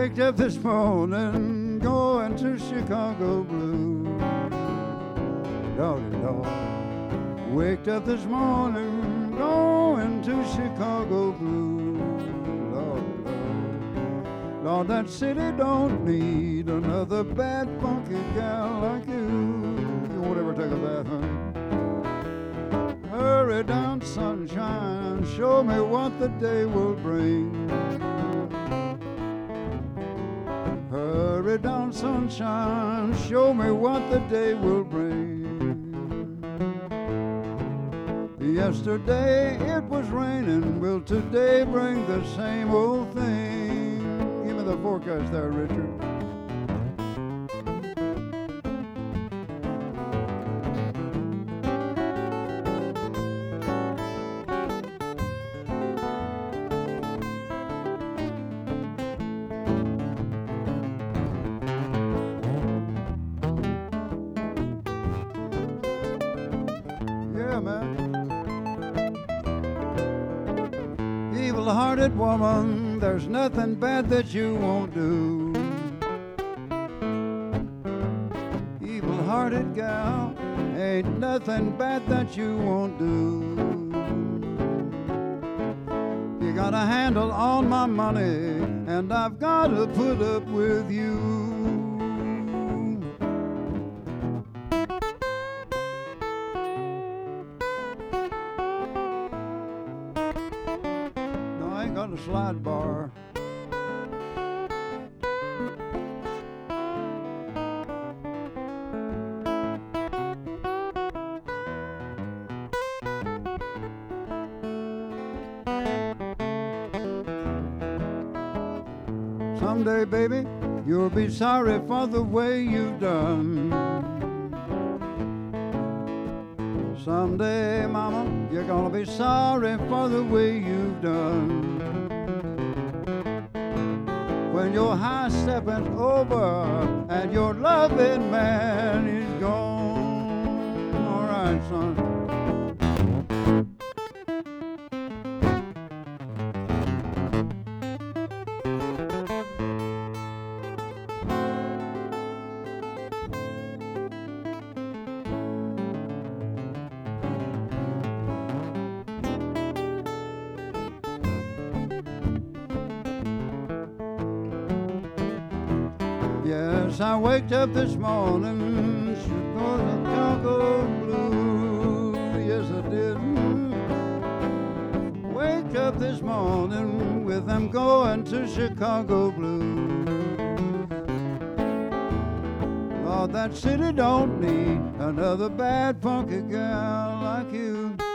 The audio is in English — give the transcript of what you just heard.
waked up this morning going to Chicago Blue. Lordy, Lord. Waked up this morning going to Chicago Blue. Lord, Lord. Lord, that city don't need another bad, funky gal like you. You won't ever take a bath, honey. Hurry down, sunshine, show me what the day will bring. Hurry down, sunshine, show me what the day will bring. Yesterday it was raining, will today bring the same old thing? Give me the forecast there, Richard. Yeah, man. Evil-hearted woman, there's nothing bad that you won't do. Evil-hearted gal, ain't nothing bad that you won't do. You got a handle on my money, and I've got to put up with you. I ain't got a slide bar. Someday, baby, you'll be sorry for the way you've done. Someday, mama, you're gonna be sorry for the way you've done. When your high stepping's over and your loving man is gone. All right, son. Yes, I waked up this morning, Chicago Blue. Yes, I did. Waked up this morning with them going to Chicago Blue. Lord, that city don't need another bad, funky gal like you.